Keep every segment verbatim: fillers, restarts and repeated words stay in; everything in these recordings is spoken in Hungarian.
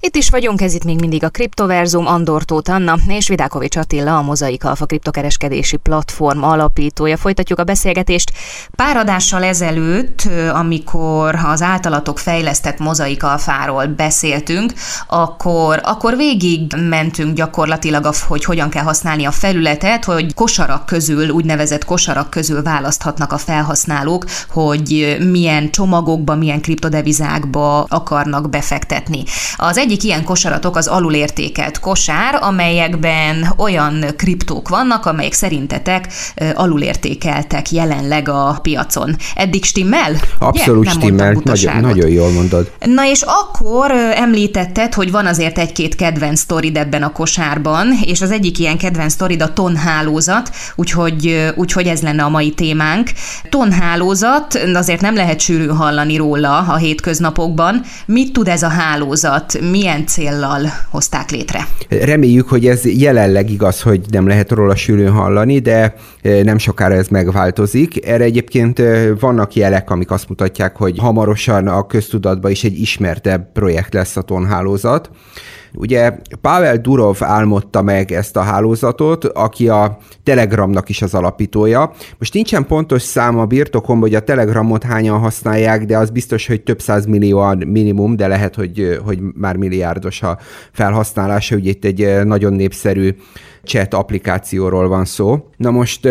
Itt is vagyunk, ez itt még mindig a Kriptoverzum, Andor Tóth Anna és Vidákovics Attila, a Mozaik Alfa kriptokereskedési platform alapítója. Folytatjuk a beszélgetést. Pár adással ezelőtt, amikor az általatok fejlesztett Mozaik Alfáról beszéltünk, akkor, akkor végig mentünk gyakorlatilag, hogy hogyan kell használni a felületet, hogy kosarak közül, úgynevezett kosarak közül választhatnak a felhasználók, hogy milyen csomagokba, milyen kriptodevizákba akarnak befektetni. Az egyik ilyen kosaratok az alulértékelt kosár, amelyekben olyan kriptók vannak, amelyek szerintetek alulértékeltek jelenleg a piacon. Eddig stimmel? Abszolút yeah, stimmel, nagyon, nagyon jól mondod. Na és akkor említetted, hogy van azért egy-két kedvenc sztorid ebben a kosárban, és az egyik ilyen kedvenc sztorid a TON hálózat, úgyhogy, úgyhogy ez lenne a mai témánk. TON hálózat, azért nem lehet sűrűn hallani róla a hétköznapokban. Mit tud ez a hálózat? Milyen céllal hozták létre? Reméljük, hogy ez jelenleg igaz, hogy nem lehet róla sűrűn hallani, de nem sokára ez megváltozik. Erre egyébként vannak jelek, amik azt mutatják, hogy hamarosan a köztudatban is egy ismertebb projekt lesz a TON hálózat. Ugye Pavel Durov álmodta meg ezt a hálózatot, aki a Telegramnak is az alapítója. Most nincsen pontos szám a birtokom, hogy a Telegramot hányan használják, de az biztos, hogy több százmillióan minimum, de lehet, hogy, hogy már milliárdos a felhasználása. Ugye itt egy nagyon népszerű chat applikációról van szó. Na most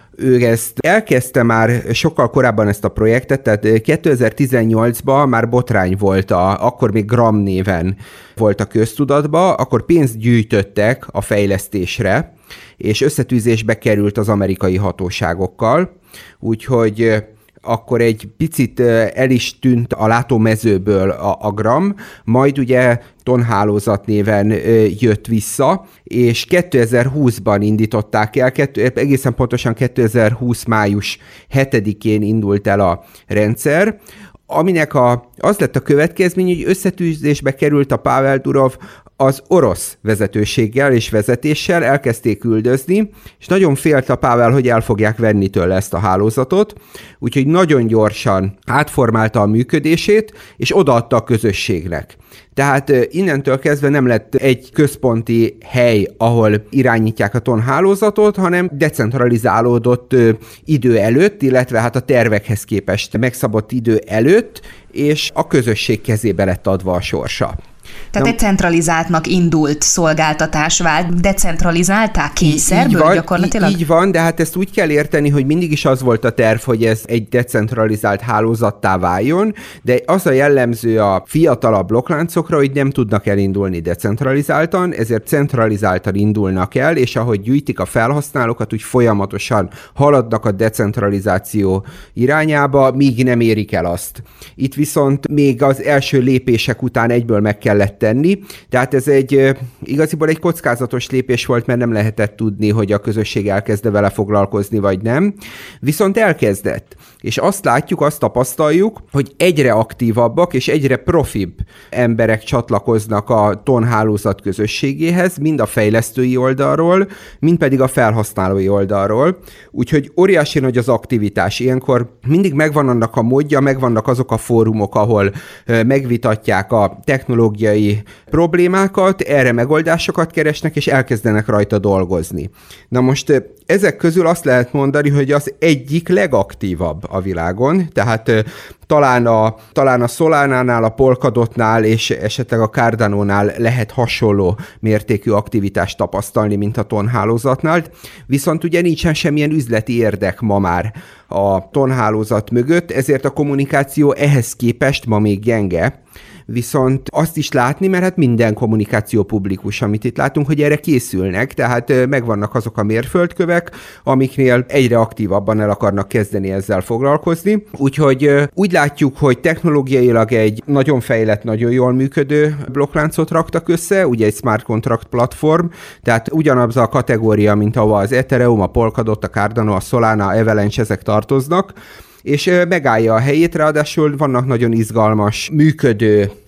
ő ezt elkezdte már sokkal korábban ezt a projektet, tehát kétezer-tizennyolcban már botrány volt, a, akkor még Gram néven volt a köztudatban, akkor pénzt gyűjtöttek a fejlesztésre, és összetűzésbe került az amerikai hatóságokkal, úgyhogy akkor egy picit el is tűnt a látómezőből a, a Gram, majd ugye TON hálózat néven jött vissza, és kétezer-húszban indították el, egészen pontosan kétezer-húsz május hetedikén indult el a rendszer, aminek a, az lett a következmény, hogy összetűzésbe került a Pavel Durov az orosz vezetőséggel és vezetéssel, elkezdték küldözni, és nagyon félt a Pavel, hogy el fogják venni tőle ezt a hálózatot, úgyhogy nagyon gyorsan átformálta a működését, és odaadta a közösségnek. Tehát innentől kezdve nem lett egy központi hely, ahol irányítják a TON hálózatot, hanem decentralizálódott idő előtt, illetve hát a tervekhez képest megszabott idő előtt, és a közösség kezébe lett adva a sorsa. Tehát egy centralizáltnak indult szolgáltatás vált, decentralizálták kényszerből így van, gyakorlatilag? Így van, de hát ezt úgy kell érteni, hogy mindig is az volt a terv, hogy ez egy decentralizált hálózattá váljon, de az a jellemző a fiatalabb blokkláncokra, hogy nem tudnak elindulni decentralizáltan, ezért centralizáltan indulnak el, és ahogy gyűjtik a felhasználókat, úgy folyamatosan haladnak a decentralizáció irányába, míg nem érik el azt. Itt viszont még az első lépések után egyből meg kellett tenni, tehát ez egy igaziból egy kockázatos lépés volt, mert nem lehetett tudni, hogy a közösség elkezde vele foglalkozni, vagy nem. Viszont elkezdett. És azt látjuk, azt tapasztaljuk, hogy egyre aktívabbak és egyre profibb emberek csatlakoznak a TON hálózat közösségéhez, mind a fejlesztői oldalról, mind pedig a felhasználói oldalról. Úgyhogy óriási nagy az aktivitás. Ilyenkor mindig megvan annak a módja, megvannak azok a fórumok, ahol megvitatják a technológiai problémákat, erre megoldásokat keresnek, és elkezdenek rajta dolgozni. Na most ezek közül azt lehet mondani, hogy az egyik legaktívabb a világon, tehát talán a, talán a Solana-nál, a Polkadotnál és esetleg a Cardano-nál lehet hasonló mértékű aktivitást tapasztalni, mint a TON hálózatnál, viszont ugye nincsen semmilyen üzleti érdek ma már a TON hálózat mögött, ezért a kommunikáció ehhez képest ma még gyenge. Viszont azt is látni, mert hát minden kommunikáció publikus, amit itt látunk, hogy erre készülnek, tehát megvannak azok a mérföldkövek, amiknél egyre aktívabban el akarnak kezdeni ezzel foglalkozni. Úgyhogy úgy látjuk, hogy technológiailag egy nagyon fejlett, nagyon jól működő blokkláncot raktak össze, ugye egy smart contract platform, tehát ugyanaz a kategória, mint ahova az Ethereum, a Polkadot, a Cardano, a Solana, a Avalanche, ezek tartoznak, és megállja a helyét, ráadásul vannak nagyon izgalmas, működő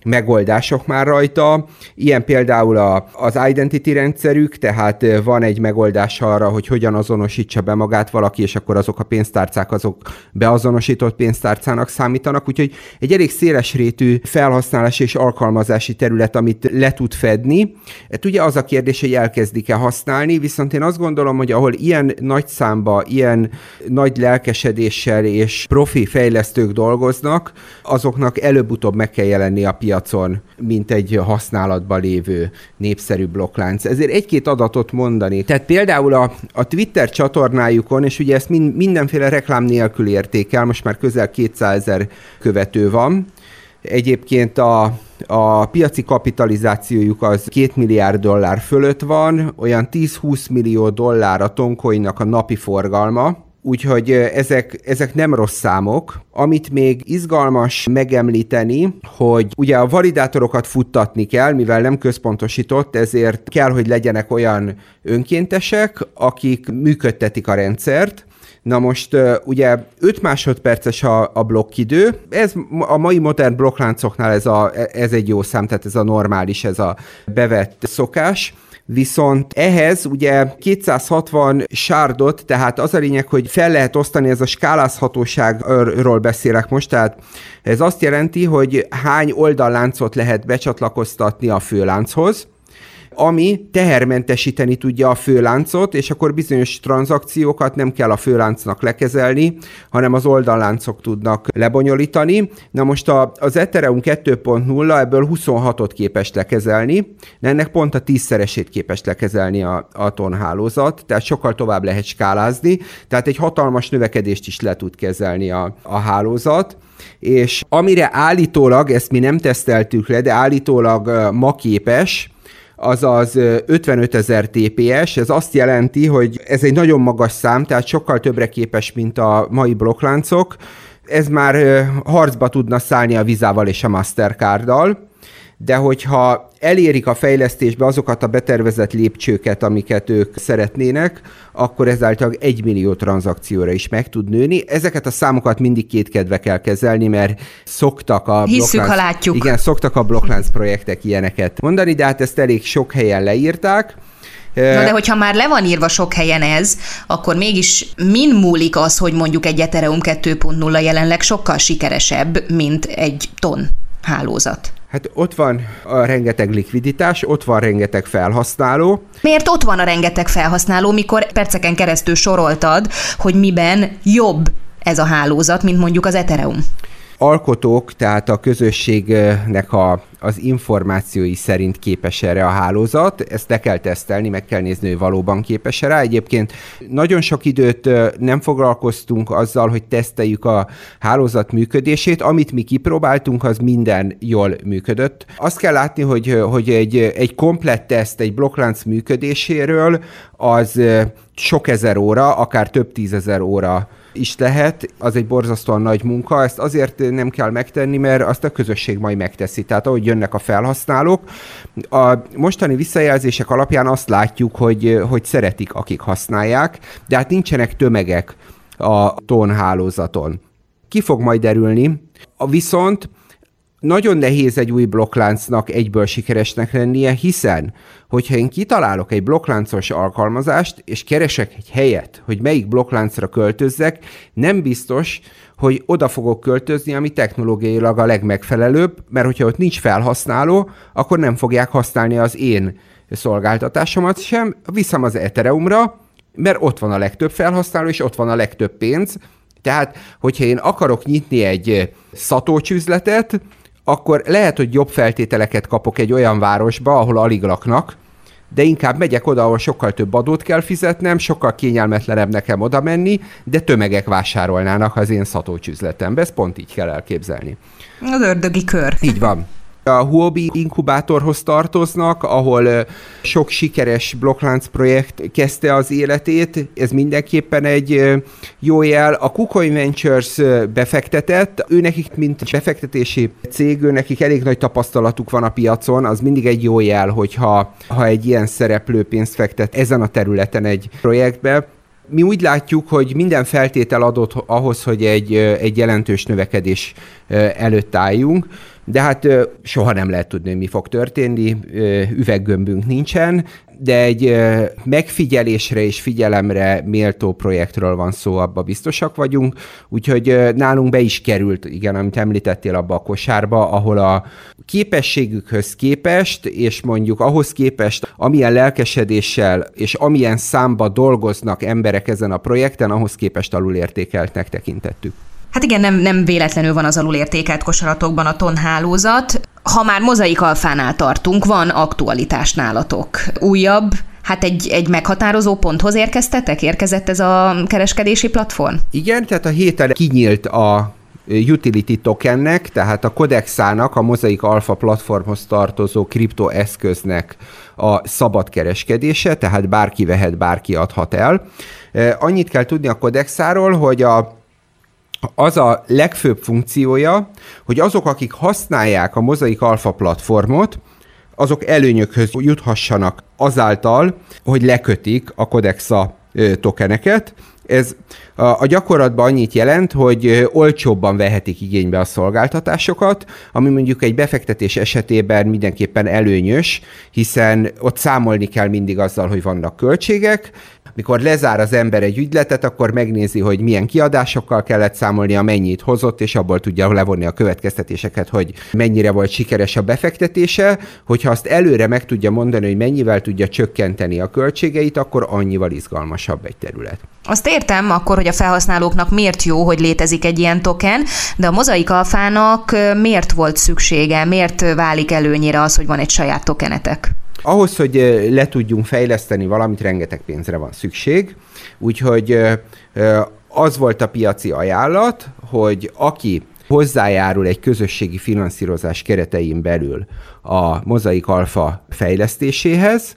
megoldások már rajta, ilyen például a, az identity rendszerük, tehát van egy megoldás arra, hogy hogyan azonosítsa be magát valaki, és akkor azok a pénztárcák azok beazonosított pénztárcának számítanak, úgyhogy egy elég szélesrétű felhasználási és alkalmazási terület, amit le tud fedni. Hát ugye az a kérdés, hogy elkezdik-e használni, viszont én azt gondolom, hogy ahol ilyen nagy számba, ilyen nagy lelkesedéssel és profi fejlesztők dolgoznak, azoknak előbb-utóbb meg kell jelenni a piacon, mint egy használatban lévő népszerű blokklánc. Ezért egy-két adatot mondani. Tehát például a, a Twitter csatornájukon, és ugye ezt mind, mindenféle reklám nélkül érték el, most már közel kétszázezer követő van. Egyébként a, a piaci kapitalizációjuk az két milliárd dollár fölött van, olyan tíz-húsz millió dollár a Toncoinnak a napi forgalma, úgyhogy ezek, ezek nem rossz számok. Amit még izgalmas megemlíteni, hogy ugye a validátorokat futtatni kell, mivel nem központosított, ezért kell, hogy legyenek olyan önkéntesek, akik működtetik a rendszert. Na most ugye öt másodperces a, a blokkidő, ez a mai modern blokkláncoknál ez, a, ez egy jó szám, tehát ez a normális, ez a bevett szokás. Viszont ehhez ugye kétszázhatvan sárdot, tehát az a lényeg, hogy fel lehet osztani, ez a skálázhatóságról beszélek most, tehát ez azt jelenti, hogy hány oldalláncot lehet becsatlakoztatni a főlánchoz, ami tehermentesíteni tudja a főláncot, és akkor bizonyos tranzakciókat nem kell a főláncnak lekezelni, hanem az oldalláncok tudnak lebonyolítani. Na most a, az Ethereum kettő pont nulla ebből huszonhatot képes lekezelni, de ennek pont a tízszeresét képes lekezelni a, a Ton hálózat, tehát sokkal tovább lehet skálázni, tehát egy hatalmas növekedést is le tud kezelni a, a hálózat. És amire állítólag, ezt mi nem teszteltük le, de állítólag ma képes, azaz ötvenötezer té pé es, ez azt jelenti, hogy ez egy nagyon magas szám, tehát sokkal többre képes, mint a mai blokkláncok. Ez már harcba tudna szállni a Visával és a Mastercarddal, de hogyha elérik a fejlesztésbe azokat a betervezett lépcsőket, amiket ők szeretnének, akkor ezáltal egy millió tranzakcióra is meg tud nőni. Ezeket a számokat mindig kétkedve kell kezelni, mert szoktak a Hisszük, ha látjuk. Igen, szoktak a blokklánc projektek ilyeneket mondani, de hát ezt elég sok helyen leírták. Na de hogyha már le van írva sok helyen ez, akkor mégis min múlik az, hogy mondjuk egy Ethereum kettő pont nulla jelenleg sokkal sikeresebb, mint egy Ton hálózat? Hát ott van a rengeteg likviditás, ott van rengeteg felhasználó. Miért ott van a rengeteg felhasználó, mikor perceken keresztül soroltad, hogy miben jobb ez a hálózat, mint mondjuk az Ethereum? Alkotók, tehát a közösségnek a, az információi szerint képes erre a hálózat. Ezt le kell tesztelni, meg kell nézni, hogy valóban képes rá. Egyébként nagyon sok időt nem foglalkoztunk azzal, hogy teszteljük a hálózat működését. Amit mi kipróbáltunk, az minden jól működött. Azt kell látni, hogy, hogy egy, egy komplett teszt egy blokklánc működéséről az sok ezer óra, akár több tízezer óra is lehet, az egy borzasztóan nagy munka, ezt azért nem kell megtenni, mert azt a közösség majd megteszi. Tehát ahogy jönnek a felhasználók, a mostani visszajelzések alapján azt látjuk, hogy, hogy szeretik, akik használják, de hát nincsenek tömegek a Ton hálózaton. Ki fog majd derülni, viszont nagyon nehéz egy új blokkláncnak egyből sikeresnek lennie, hiszen, hogyha én kitalálok egy blokkláncos alkalmazást, és keresek egy helyet, hogy melyik blokkláncra költözzek, nem biztos, hogy oda fogok költözni, ami technológiailag a legmegfelelőbb, mert hogyha ott nincs felhasználó, akkor nem fogják használni az én szolgáltatásomat sem, viszem az Ethereumra, mert ott van a legtöbb felhasználó, és ott van a legtöbb pénz. Tehát, hogyha én akarok nyitni egy Satoshi üzletet, akkor lehet, hogy jobb feltételeket kapok egy olyan városba, ahol alig laknak, de inkább megyek oda, ahol sokkal több adót kell fizetnem, sokkal kényelmetlenebb nekem oda menni, de tömegek vásárolnának az én Satoshi üzletembe. Ezt pont így kell elképzelni. Az ördögi kör. Így van. A Huobi inkubátorhoz tartoznak, ahol sok sikeres blokklánc projekt kezdte az életét, ez mindenképpen egy jó jel. A KuCoin Ventures befektetett, őnekik, mint befektetési cég, őnekik elég nagy tapasztalatuk van a piacon, az mindig egy jó jel, hogyha ha egy ilyen szereplő pénzt fektet ezen a területen egy projektbe. Mi úgy látjuk, hogy minden feltétel adott ahhoz, hogy egy, egy jelentős növekedés előtt álljunk. de hát soha nem lehet tudni, hogy mi fog történni, üveggömbünk nincsen, de egy megfigyelésre és figyelemre méltó projektről van szó, abba biztosak vagyunk, úgyhogy nálunk be is került, igen, amit említettél, abba a kosárba, ahol a képességükhöz képest, és mondjuk ahhoz képest, amilyen lelkesedéssel és amilyen számba dolgoznak emberek ezen a projekten, ahhoz képest alulértékeltnek tekintettük. Hát igen, nem, nem véletlenül van az alulértékelt kosaratokban a tonhálózat. Ha már Mozaik Alfánál tartunk, van aktualitás nálatok. Újabb, hát egy, egy meghatározó ponthoz érkeztetek? Érkezett ez a kereskedési platform? Igen, tehát a héten kinyílt a utility tokennek, tehát a Codexának, a Mozaik Alfa platformhoz tartozó kriptoeszköznek a szabad kereskedése, tehát bárki vehet, bárki adhat el. Annyit kell tudni a Codexáról, hogy a az a legfőbb funkciója, hogy azok, akik használják a Mozaik Alfa platformot, azok előnyökhöz juthassanak azáltal, hogy lekötik a Codexa tokeneket. Ez a, a gyakorlatban annyit jelent, hogy olcsóbban vehetik igénybe a szolgáltatásokat, ami mondjuk egy befektetés esetében mindenképpen előnyös, hiszen ott számolni kell mindig azzal, hogy vannak költségek. Mikor lezár az ember egy ügyletet, akkor megnézi, hogy milyen kiadásokkal kellett számolnia, mennyit hozott, és abból tudja levonni a következtetéseket, hogy mennyire volt sikeres a befektetése. Hogyha azt előre meg tudja mondani, hogy mennyivel tudja csökkenteni a költségeit, akkor annyival izgalmasabb egy terület. Azt értem akkor, hogy a felhasználóknak miért jó, hogy létezik egy ilyen token, de a Mozaik Alfának miért volt szüksége, miért válik előnyére az, hogy van egy saját tokenetek? Ahhoz, hogy le tudjunk fejleszteni valamit, rengeteg pénzre van szükség, úgyhogy az volt a piaci ajánlat, hogy aki hozzájárul egy közösségi finanszírozás keretein belül a Mozaik Alfa fejlesztéséhez,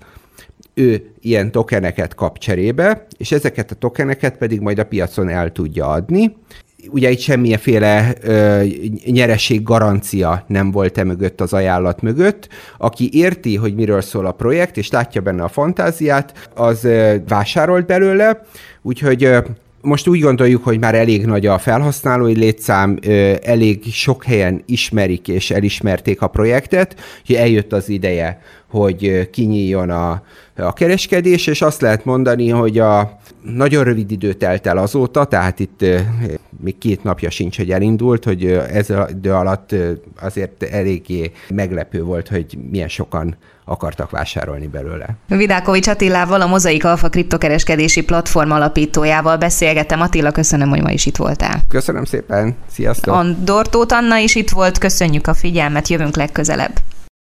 ő ilyen tokeneket kap cserébe, és ezeket a tokeneket pedig majd a piacon el tudja adni. Ugye itt semmilyenféle ö, nyereség garancia nem volt e mögött, az ajánlat mögött. Aki érti, hogy miről szól a projekt, és látja benne a fantáziát, az ö, vásárolt belőle, úgyhogy ö, most úgy gondoljuk, hogy már elég nagy a felhasználói létszám, ö, elég sok helyen ismerik és elismerték a projektet, hogy eljött az ideje, hogy kinyíljon a, a kereskedés, és azt lehet mondani, hogy a nagyon rövid idő telt el azóta, tehát itt még két napja sincs, hogy elindult, hogy ez az idő alatt azért eléggé meglepő volt, hogy milyen sokan akartak vásárolni belőle. Vidákovics Attilával, a Mozaik Alfa kriptokereskedési platform alapítójával beszélgettem. Attila, köszönöm, hogy ma is itt voltál. Köszönöm szépen, sziasztok! Andor Tóth Anna is itt volt, köszönjük a figyelmet, jövünk legközelebb.